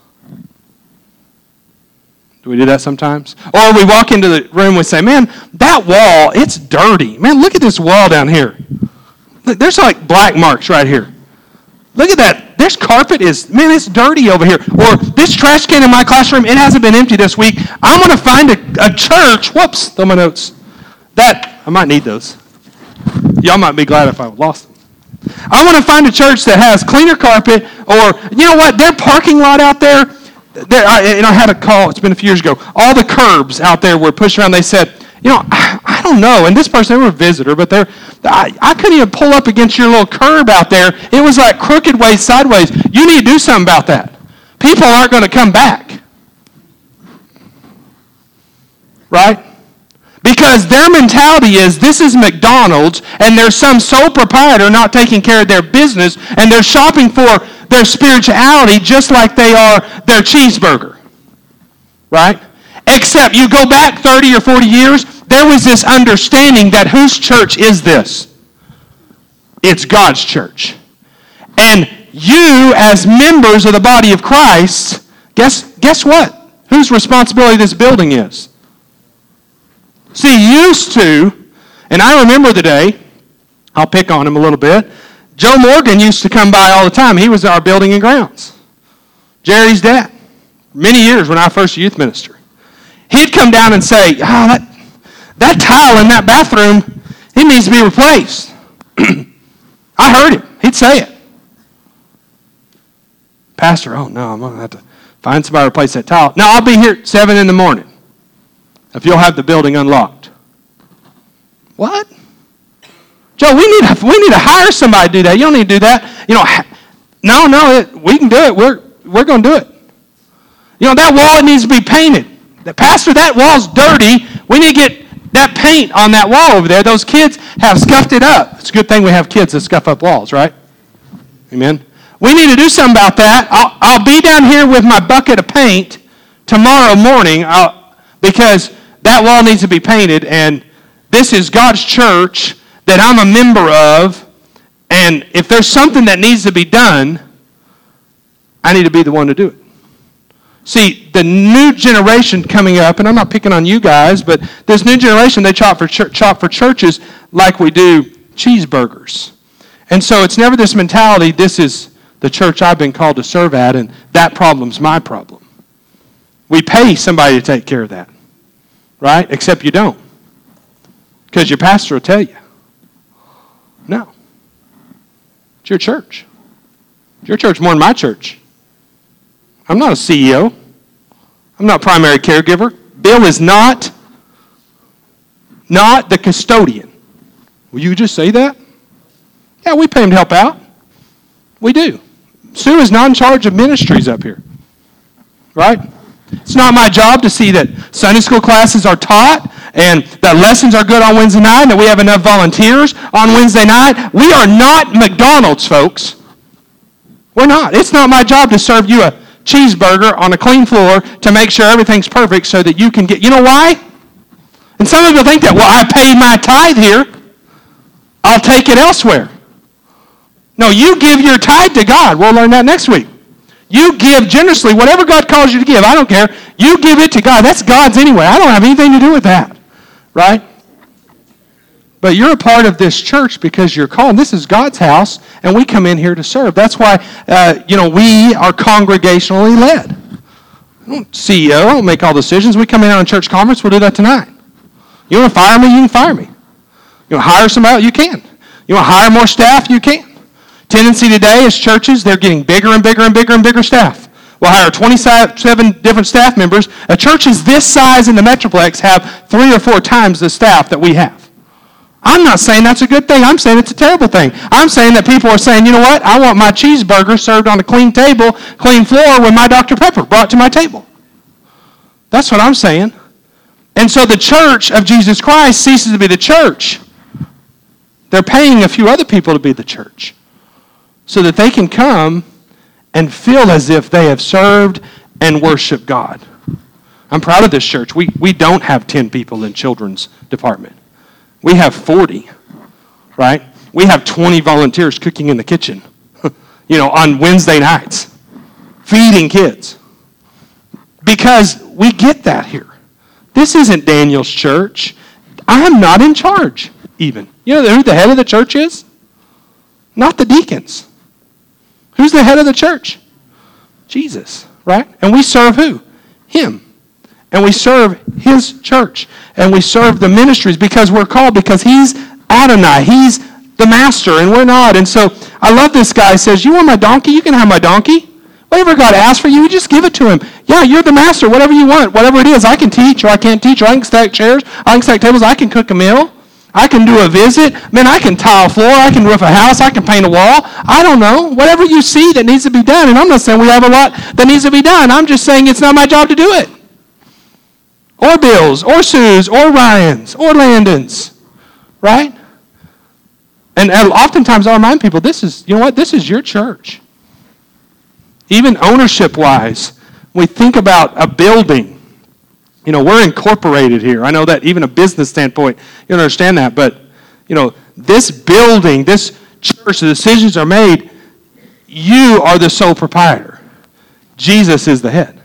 Do we do that sometimes? Or we walk into the room and we say, man, that wall, it's dirty. Man, look at this wall down here. Look, there's like black marks right here. Look at that. This carpet is, man, it's dirty over here. Or this trash can in my classroom, it hasn't been empty this week. I'm going to find a, a church. Whoops, throw my notes. That, I might need those. Y'all might be glad if I lost them. I want to find a church that has cleaner carpet, or, you know what, their parking lot out there, There, I, and I had a call, it's been a few years ago, all the curbs out there were pushed around. They said, you know, I, I don't know, and this person, they were a visitor, but they're, I, I couldn't even pull up against your little curb out there. It was like crooked ways, sideways. You need to do something about that. People aren't going to come back. Right? Because their mentality is, this is McDonald's, and there's some sole proprietor not taking care of their business, and they're shopping for their spirituality just like they are their cheeseburger. Right? Except you go back thirty or forty years, there was this understanding that whose church is this? It's God's church. And you, as members of the body of Christ, guess, guess what? Whose responsibility this building is? See, used to, and I remember the day, I'll pick on him a little bit, Joe Morgan used to come by all the time. He was our building and grounds. Jerry's dad. Many years when I was first youth minister. He'd come down and say, oh, that, that tile in that bathroom, it needs to be replaced. I heard him. He'd say it. Pastor, oh no, I'm going to have to find somebody to replace that tile. No, I'll be here at seven in the morning if you'll have the building unlocked. What? Joe, we need to, we need to hire somebody to do that. You don't need to do that. You know, no, no, it, we can do it. We're, we're going to do it. You know, that wall needs to be painted. The pastor, that wall's dirty. We need to get that paint on that wall over there. Those kids have scuffed it up. It's a good thing we have kids that scuff up walls, right? Amen. We need to do something about that. I'll, I'll be down here with my bucket of paint tomorrow morning I'll, because that wall needs to be painted, and this is God's church that I'm a member of, and if there's something that needs to be done, I need to be the one to do it. See, the new generation coming up, and I'm not picking on you guys, but this new generation, they chop for, ch- chop for churches like we do cheeseburgers. And so it's never this mentality, this is the church I've been called to serve at, and that problem's my problem. We pay somebody to take care of that, right? Except you don't. Because your pastor will tell you. No. It's your church. It's your church more than my church. I'm not a C E O. I'm not a primary caregiver. Bill is not, not the custodian. Will you just say that? Yeah, we pay him to help out. We do. Sue is not in charge of ministries up here. Right? It's not my job to see that Sunday school classes are taught and that lessons are good on Wednesday night and that we have enough volunteers on Wednesday night. We are not McDonald's, folks. We're not. It's not my job to serve you a cheeseburger on a clean floor to make sure everything's perfect so that you can get... You know why? And some people think that, well, I paid my tithe here. I'll take it elsewhere. No, you give your tithe to God. We'll learn that next week. You give generously, whatever God calls you to give. I don't care. You give it to God. That's God's anyway. I don't have anything to do with that. Right? But you're a part of this church because you're called. This is God's house, and we come in here to serve. That's why, uh, you know, we are congregationally led. I don't C E O, I don't make all decisions. We come in on church conference, we'll do that tonight. You want to fire me, you can fire me. You want to hire somebody, you can. You want to hire more staff, you can. Tendency today is churches, they're getting bigger and bigger and bigger and bigger staff. We'll hire twenty-seven different staff members. A church is this size in the Metroplex have three or four times the staff that we have. I'm not saying that's a good thing. I'm saying it's a terrible thing. I'm saying that people are saying, you know what? I want my cheeseburger served on a clean table, clean floor with my Doctor Pepper brought to my table. That's what I'm saying. And so the church of Jesus Christ ceases to be the church. They're paying a few other people to be the church so that they can come and feel as if they have served and worshiped God. I'm proud of this church. We, we don't have ten people in children's department. We have forty, right? We have twenty volunteers cooking in the kitchen, you know, on Wednesday nights, feeding kids. Because we get that here. This isn't Daniel's church. I'm not in charge, even. You know who the head of the church is? Not the deacons. Who's the head of the church? Jesus, right? And we serve who? Him. And we serve his church. And we serve the ministries because we're called, because he's Adonai. He's the master and we're not. And so I love this guy. He says, you want my donkey? You can have my donkey. Whatever God asks for you, you just give it to him. Yeah, you're the master. Whatever you want, whatever it is, I can teach or I can't teach or I can stack chairs, I can stack tables, I can cook a meal. I can do a visit. Man, I can tile a floor. I can roof a house. I can paint a wall. I don't know. Whatever you see that needs to be done. And I'm not saying we have a lot that needs to be done. I'm just saying it's not my job to do it. Or Bill's, or Sue's, or Ryan's, or Landon's. Right? And oftentimes I remind people, this is, you know what? This is your church. Even ownership-wise, we think about a building. You know, we're incorporated here. I know that even a business standpoint, you don't understand that. But, you know, this building, this church, the decisions are made. You are the sole proprietor. Jesus is the head.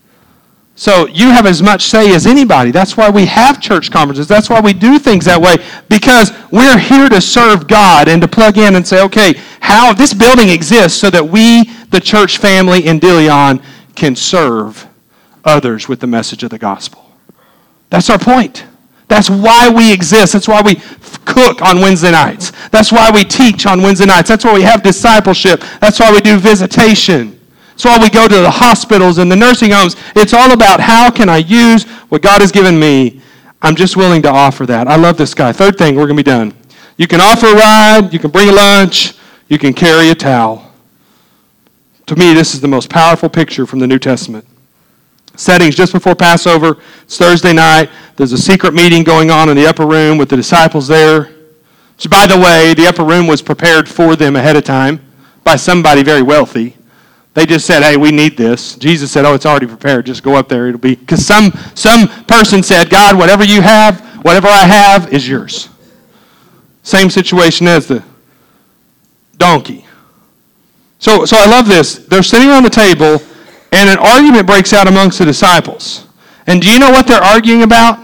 So you have as much say as anybody. That's why we have church conferences. That's why we do things that way. Because we're here to serve God and to plug in and say, okay, how this building exists so that we, the church family in DeLeon, can serve others with the message of the gospel. That's our point. That's why we exist. That's why we cook on Wednesday nights. That's why we teach on Wednesday nights. That's why we have discipleship. That's why we do visitation. That's why we go to the hospitals and the nursing homes. It's all about how can I use what God has given me. I'm just willing to offer that. I love this guy. Third thing, we're going to be done. You can offer a ride. You can bring a lunch. You can carry a towel. To me, this is the most powerful picture from the New Testament. Settings just before Passover. It's Thursday night. There's a secret meeting going on in the upper room with the disciples there. So, by the way, the upper room was prepared for them ahead of time by somebody very wealthy. They just said, hey, we need this. Jesus said, oh, it's already prepared. Just go up there. It'll be, because some, some person said, God, whatever you have, whatever I have is yours. Same situation as the donkey. So, so I love this. They're sitting around the table, and an argument breaks out amongst the disciples. And do you know what they're arguing about?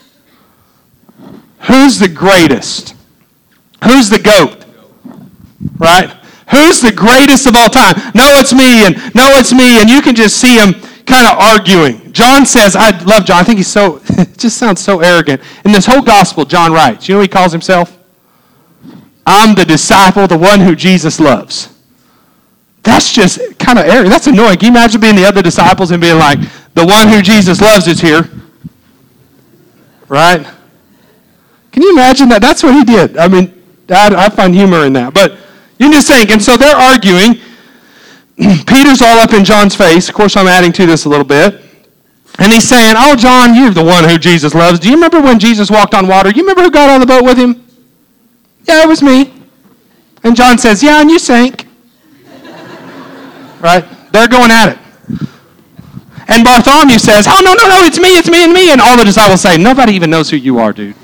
Who's the greatest? Who's the GOAT? Right? Who's the greatest of all time? No, it's me, and no, it's me. And you can just see them kind of arguing. John says, I love John. I think he's so, it just sounds so arrogant. In this whole gospel, John writes, you know what he calls himself? I'm the disciple, the one who Jesus loves. That's just kind of arrogant. That's annoying. Can you imagine being the other disciples and being like, the one who Jesus loves is here? Right? Can you imagine that? That's what he did. I mean, I, I find humor in that. But you can just think, and so they're arguing. Peter's all up in John's face. Of course, I'm adding to this a little bit. And he's saying, oh, John, you're the one who Jesus loves. Do you remember when Jesus walked on water? You remember who got on the boat with him? Yeah, it was me. And John says, yeah, and you sank. Right? They're going at it. And Bartholomew says, oh, no, no, no, it's me, it's me, and me. And all the disciples say, nobody even knows who you are, dude.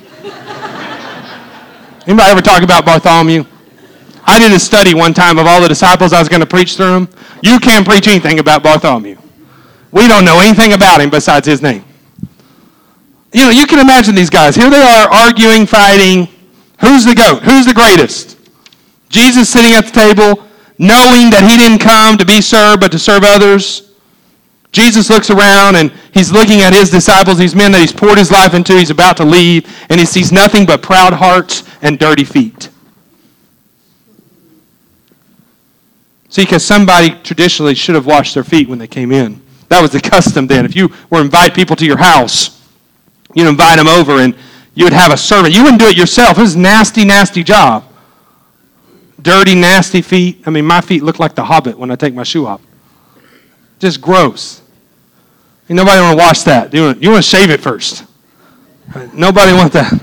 Anybody ever talk about Bartholomew? I did a study one time of all the disciples I was going to preach through them. You can't preach anything about Bartholomew. We don't know anything about him besides his name. You know, you can imagine these guys. Here they are arguing, fighting. Who's the GOAT? Who's the greatest? Jesus sitting at the table, knowing that he didn't come to be served, but to serve others. Jesus looks around and he's looking at his disciples, these men that he's poured his life into, he's about to leave, and he sees nothing but proud hearts and dirty feet. See, because somebody traditionally should have washed their feet when they came in. That was the custom then. If you were to invite people to your house, you'd invite them over and you would have a servant. You wouldn't do it yourself. It was a nasty, nasty job. Dirty, nasty feet. I mean, my feet look like the Hobbit when I take my shoe off. Just gross. And nobody want to wash that. You want, you want to shave it first. Nobody wants that.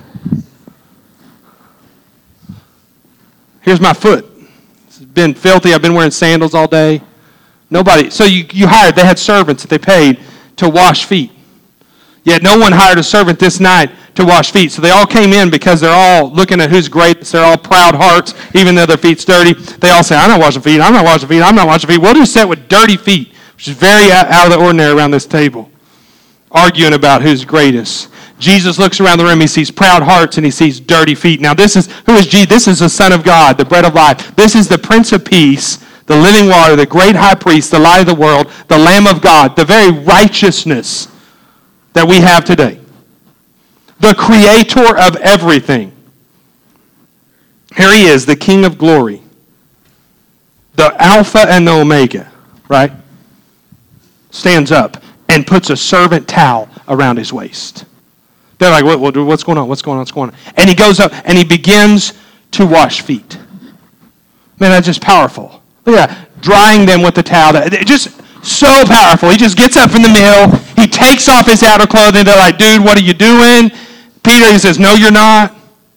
Here's my foot. It's been filthy. I've been wearing sandals all day. Nobody. So you, you hired, they had servants that they paid to wash feet. Yet no one hired a servant this night to wash feet. So they all came in because they're all looking at who's great. They're all proud hearts, even though their feet's dirty. They all say, I'm not washing feet, I'm not washing feet, I'm not washing feet. We'll just sit with dirty feet, which is very out of the ordinary around this table, arguing about who's greatest. Jesus looks around the room, he sees proud hearts, and he sees dirty feet. Now this is, who is Jesus? This is the Son of God, the bread of life. This is the Prince of Peace, the living water, the great high priest, the light of the world, the Lamb of God, the very righteousness that we have today. The creator of everything. Here he is, the King of glory. The Alpha and the Omega, right? Stands up and puts a servant towel around his waist. They're like, what, what, what's going on? What's going on? What's going on? And he goes up and he begins to wash feet. Man, that's just powerful. Look at that. Drying them with the towel. Just so powerful. He just gets up from the meal. He takes off his outer clothing. They're like, dude, what are you doing? Peter, he says, no, you're not.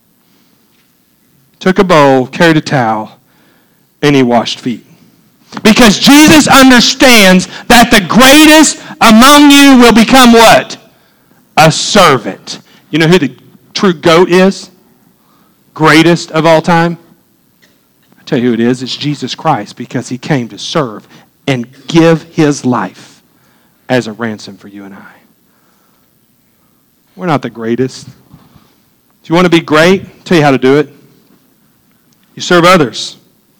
Took a bowl, carried a towel, and he washed feet. Because Jesus understands that the greatest among you will become what? A servant. You know who the true goat is? Greatest of all time? I'll tell you who it is. It's Jesus Christ, because he came to serve and give his life as a ransom for you and I. We're not the greatest. If you want to be great, I'll tell you how to do it. You serve others.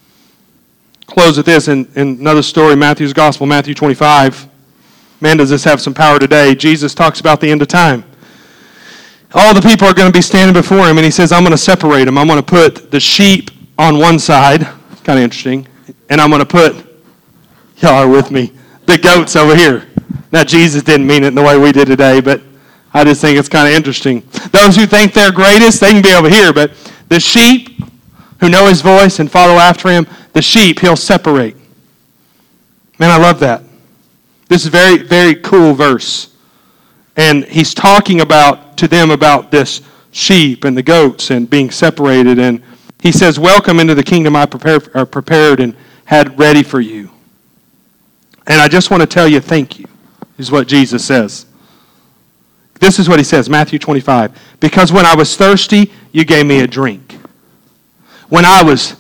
Close with this in, in another story, Matthew's Gospel, Matthew twenty-five. Man, does this have some power today. Jesus talks about the end of time. All the people are going to be standing before him, and he says, I'm going to separate them. I'm going to put the sheep on one side. It's kind of interesting. And I'm going to put, y'all are with me, the goats over here. Now, Jesus didn't mean it in the way we did today, but I just think it's kind of interesting. Those who think they're greatest, they can be over here. But the sheep who know his voice and follow after him, the sheep he'll separate. Man, I love that. This is a very, very cool verse. And he's talking about to them about this sheep and the goats and being separated. And he says, welcome into the kingdom I prepared, or prepared and had ready for you. And I just want to tell you thank you, is what Jesus says. This is what he says, Matthew twenty-five. Because when I was thirsty, you gave me a drink. When I was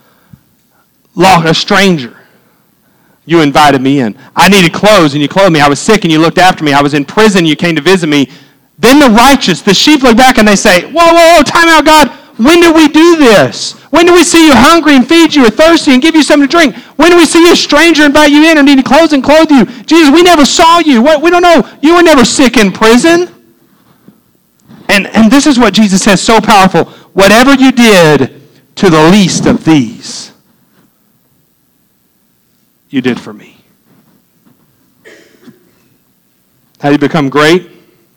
a stranger, you invited me in. I needed clothes and you clothed me. I was sick and you looked after me. I was in prison, you came to visit me. Then the righteous, the sheep look back and they say, whoa, whoa, whoa, time out, God. When did we do this? When did we see you hungry and feed you, or thirsty and give you something to drink? When did we see you a stranger and invite you in or needing clothes and clothe you? Jesus, we never saw you. What, we don't know. You were never sick in prison. And, and this is what Jesus says, so powerful. Whatever you did to the least of these, you did for me. How do you become great?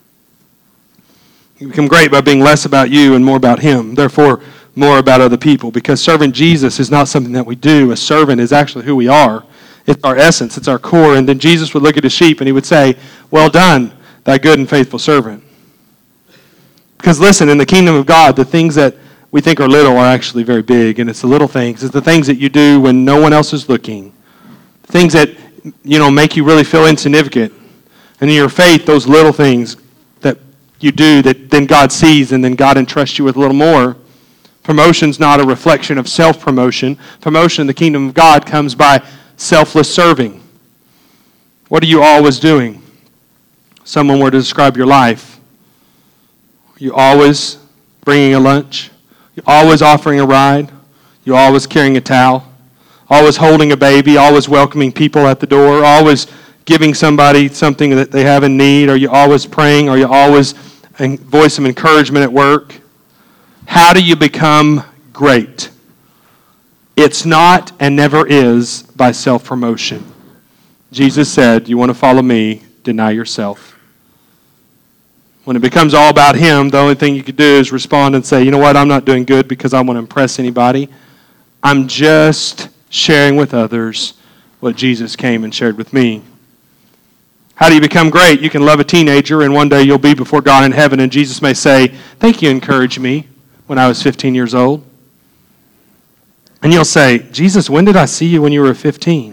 You become great by being less about you and more about him. Therefore, more about other people. Because serving Jesus is not something that we do. A servant is actually who we are. It's our essence. It's our core. And then Jesus would look at his sheep and he would say, well done, thy good and faithful servant. Because listen, in the kingdom of God, the things that we think are little are actually very big. And it's the little things. It's the things that you do when no one else is looking. Things that, you know, make you really feel insignificant. And in your faith, those little things that you do that then God sees and then God entrusts you with a little more. Promotion's not a reflection of self-promotion. Promotion in the kingdom of God comes by selfless serving. What are you always doing? Someone were to describe your life. You always bringing a lunch. You're always offering a ride. You're always carrying a towel. Always holding a baby. Always welcoming people at the door. Always giving somebody something that they have in need? Are you always praying? Are you always a voice of encouragement at work? How do you become great? It's not and never is by self-promotion. Jesus said, you want to follow me, deny yourself. When it becomes all about him, the only thing you could do is respond and say, you know what, I'm not doing good because I want to impress anybody. I'm just sharing with others what Jesus came and shared with me. How do you become great? You can love a teenager, and one day you'll be before God in heaven, and Jesus may say, thank you, encouraged me when I was fifteen years old. And you'll say, Jesus, when did I see you when you were fifteen?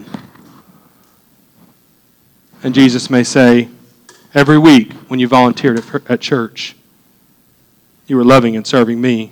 And Jesus may say, every week when you volunteered at church, you were loving and serving me.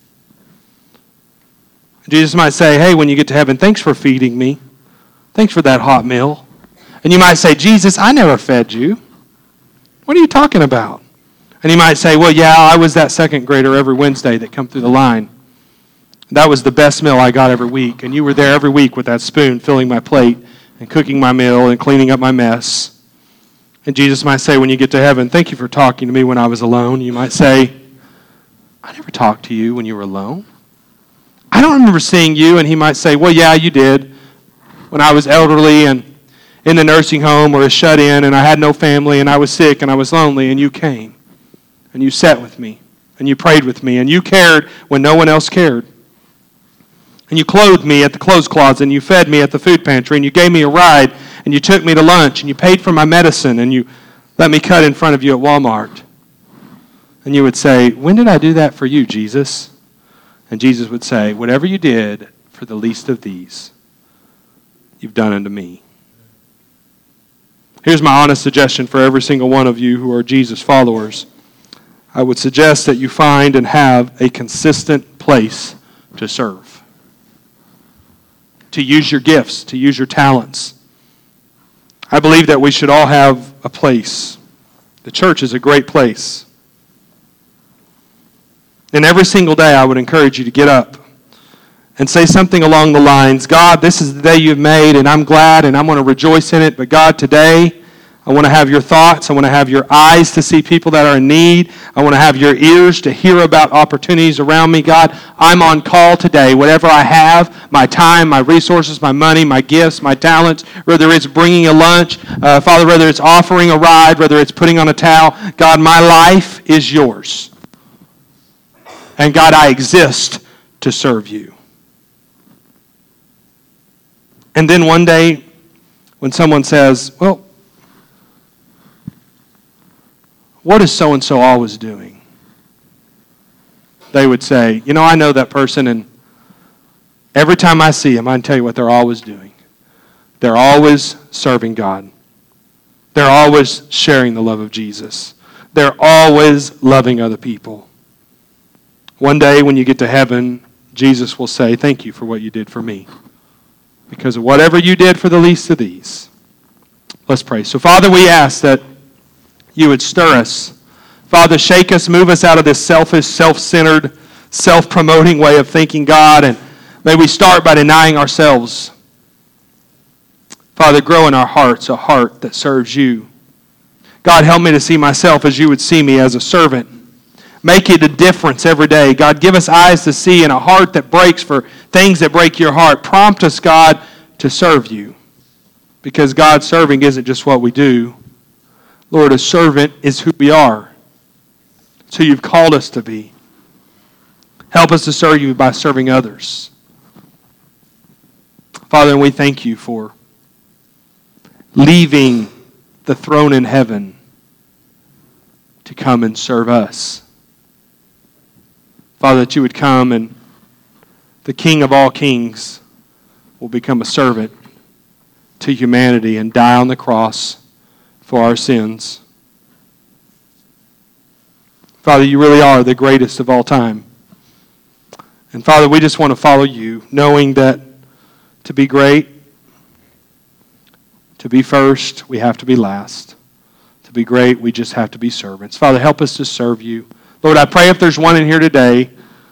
Jesus might say, hey, when you get to heaven, thanks for feeding me. Thanks for that hot meal. And you might say, Jesus, I never fed you. What are you talking about? And he might say, well, yeah, I was that second grader every Wednesday that come through the line. That was the best meal I got every week. And you were there every week with that spoon filling my plate and cooking my meal and cleaning up my mess. And Jesus might say, when you get to heaven, thank you for talking to me when I was alone. You might say, I never talked to you when you were alone. I don't remember seeing you. And he might say, well, yeah, you did. When I was elderly and in the nursing home or shut in and I had no family and I was sick and I was lonely and you came and you sat with me and you prayed with me and you cared when no one else cared. And you clothed me at the clothes closet and you fed me at the food pantry and you gave me a ride and you took me to lunch and you paid for my medicine and you let me cut in front of you at Walmart. And you would say, when did I do that for you, Jesus? And Jesus would say, whatever you did for the least of these, you've done unto me. Here's my honest suggestion for every single one of you who are Jesus followers. I would suggest that you find and have a consistent place to serve, to use your gifts, to use your talents. I believe that we should all have a place. The church is a great place. And every single day I would encourage you to get up and say something along the lines, God, this is the day you've made, and I'm glad, and I'm going to rejoice in it. But God, today, I want to have your thoughts. I want to have your eyes to see people that are in need. I want to have your ears to hear about opportunities around me. God, I'm on call today. Whatever I have, my time, my resources, my money, my gifts, my talents, whether it's bringing a lunch, uh, Father, whether it's offering a ride, whether it's putting on a towel, God, my life is yours. And God, I exist to serve you. And then one day, when someone says, well, what is so-and-so always doing? They would say, you know, I know that person, and every time I see them, I can tell you what they're always doing. They're always serving God. They're always sharing the love of Jesus. They're always loving other people. One day when you get to heaven, Jesus will say, thank you for what you did for me. Because of whatever you did for the least of these. Let's pray. So, Father, we ask that you would stir us. Father, shake us, move us out of this selfish, self-centered, self-promoting way of thinking, God, and may we start by denying ourselves. Father, grow in our hearts a heart that serves you. God, help me to see myself as you would see me, as a servant. Make it a difference every day. God, give us eyes to see and a heart that breaks for things that break your heart. Prompt us, God, to serve you. Because, God, serving isn't just what we do. Lord, a servant is who we are. It's who you've called us to be. Help us to serve you by serving others. Father, and we thank you for leaving the throne in heaven to come and serve us. Father, that you would come and the King of all kings will become a servant to humanity and die on the cross for our sins. Father, you really are the greatest of all time. And Father, we just want to follow you, knowing that to be great, to be first, we have to be last. To be great, we just have to be servants. Father, help us to serve you. Lord, I pray if there's one in here today,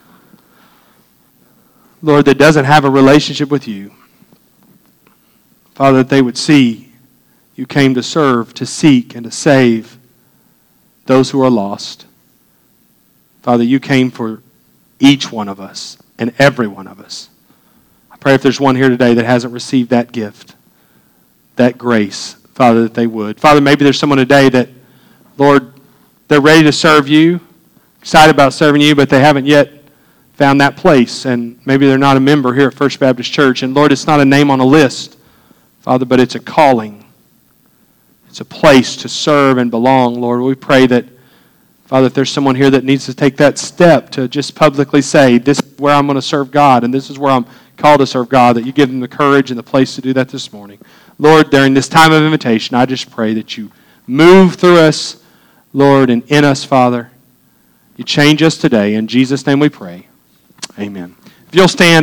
Lord, that doesn't have a relationship with you, Father, that they would see You came to serve, to seek, and to save those who are lost. Father, you came for each one of us and every one of us. I pray if there's one here today that hasn't received that gift, that grace, Father, that they would. Father, maybe there's someone today that, Lord, they're ready to serve you, excited about serving you, but they haven't yet found that place, and maybe they're not a member here at First Baptist Church. And Lord, it's not a name on a list, Father, but it's a calling. It's a place to serve and belong, Lord. We pray that, Father, if there's someone here that needs to take that step to just publicly say, this is where I'm going to serve God, and this is where I'm called to serve God, that you give them the courage and the place to do that this morning. Lord, during this time of invitation, I just pray that you move through us, Lord, and in us, Father. You change us today. In Jesus' name we pray. Amen. If you'll stand.